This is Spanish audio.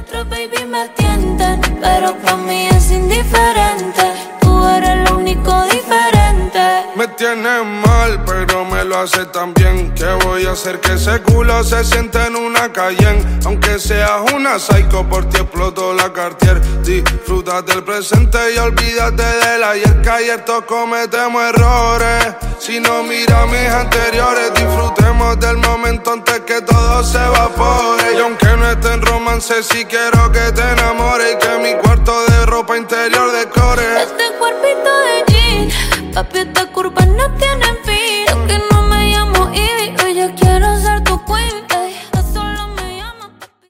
otros, baby, me tientan, pero para mí es indiferente. Tú eres lo único diferente. Me tienes mal, pero me lo hace tan bien. ¿Qué voy a hacer que ese culo se siente en una Cayenne? Aunque seas una psycho, por ti exploto la Cartier. Disfruta del presente y olvídate del ayer, que ayer todos cometemos errores. Si no mira mis anteriores, disfrutemos del momento antes que todo se evapore. Y aunque no esté en romance, sí quiero que te enamores y que mi cuarto de ropa interior decore este cuerpito de jean, papi, está